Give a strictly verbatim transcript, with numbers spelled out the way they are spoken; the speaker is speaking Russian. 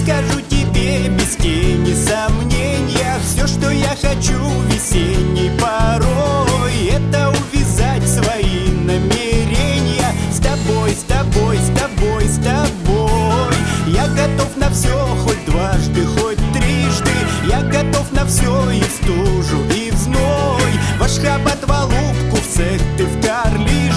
скажу тебе без тени сомнения: все, что я хочу весенней порой, это увязать свои намерения с тобой, с тобой, с тобой, с тобой. Я готов на все, хоть дважды, хоть трижды. Я готов на все, и в стужу, и в зной. Ваш хабат в алубку, в цех ты в Карлиш.